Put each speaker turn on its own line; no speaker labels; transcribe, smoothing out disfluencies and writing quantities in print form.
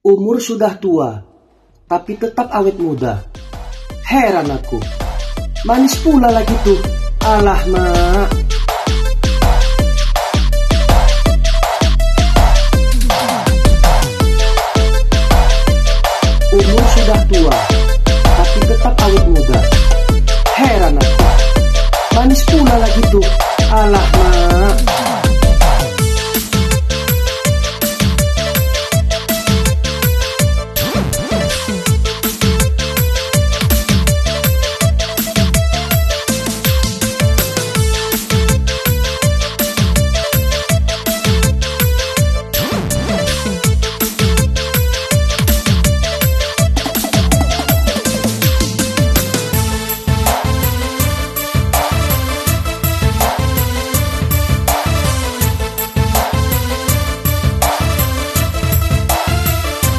Umur sudah tua, tapi tetap awet muda. Heran aku. Manis pula lagi tuh. Alah, Mak. Umur sudah tua,